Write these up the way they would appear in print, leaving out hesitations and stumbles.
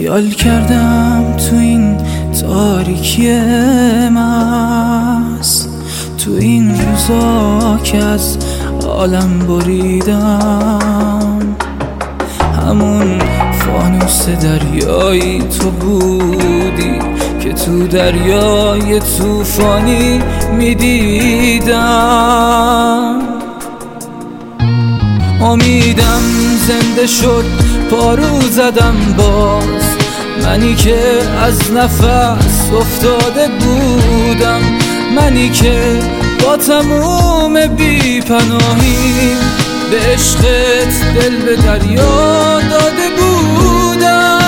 خیال کردم تو این تاریکی مست، تو این روزا که از عالم بریدم، همون فانوس دریایی تو بودی که تو دریای طوفانی میدیدم. امیدم زنده شد، پارو زدم باز، منی که از نفس افتاده بودم، منی که با تموم بی پناهی به عشقت دل به دریا داده بودم.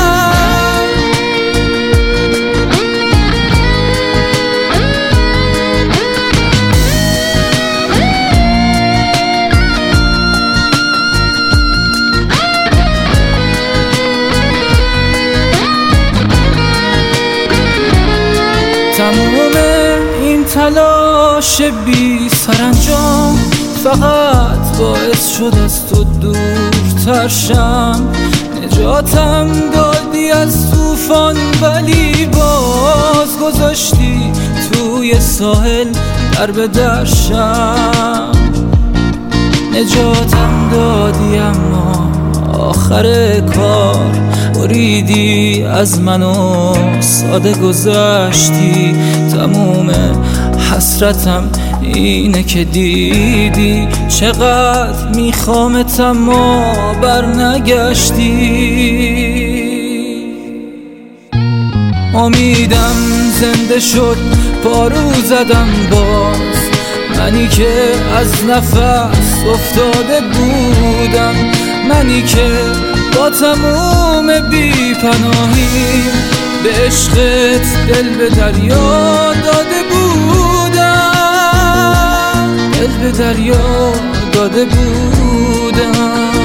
تموم این تلاش بی سرانجام فقط باعث شد از تو دورتر شم. نجاتم دادی از طوفان ولی باز گذاشتی توی ساحل در به در شم. نجاتم دادی اما آخر کار بریدی از من و ساده گذشتی. تموم حسرتم اینه که دیدی چقدر میخوامت اما برنگشتی. امیدم زنده شد، پارو زدم باز، منی که از نفس افتاده بودم، منی که با تموم بی پناهی به عشقت دل به دریا داده بودم، دل به دریا داده بودم.